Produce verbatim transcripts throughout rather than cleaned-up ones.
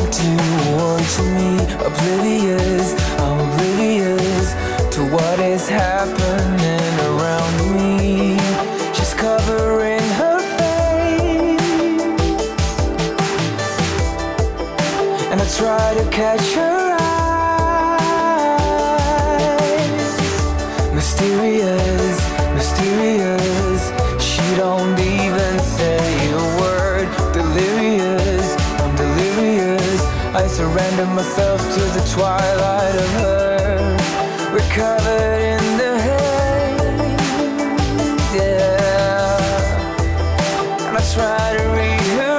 do you want to me? Oblivious, I'm oblivious to what is happening around me. She's covering her face, and I try to catch her eyes. Mysterious, mysterious, she don't even say a word. Delirious, I'm delirious, I surrender myself to the twilight of her. We're covered in the haze, yeah, and I try to read her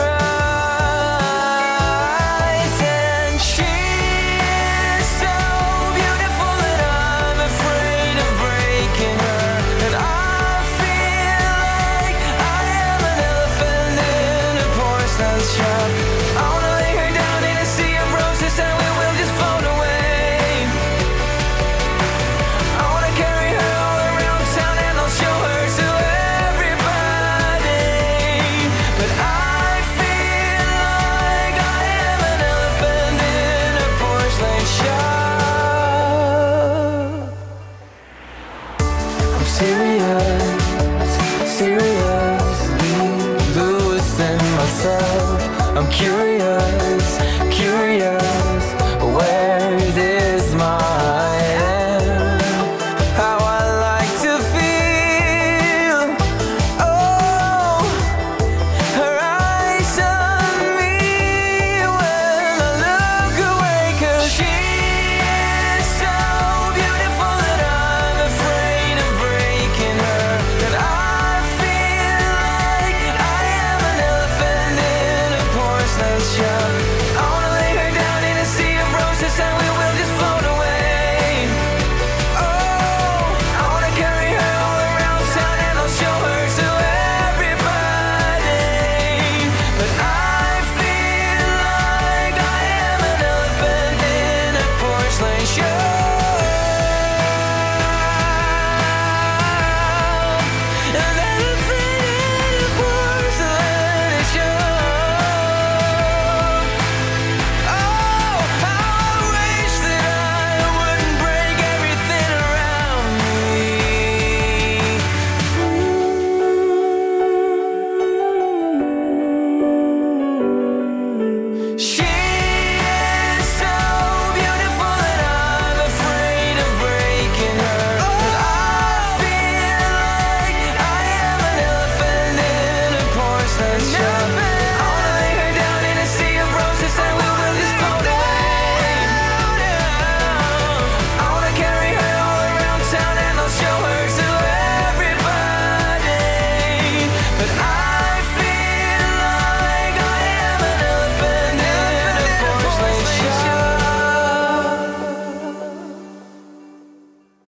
eyes, and she is so beautiful that I'm afraid of breaking her. And I feel like I am an elephant in a porcelain shop. I wanna lay her down in a sea of roses and we will just float away. I wanna carry her all around town and I'll show her to everybody. But I feel like I am an elephant in a porcelain shop. I'm serious, seriously losing myself. I'm curious,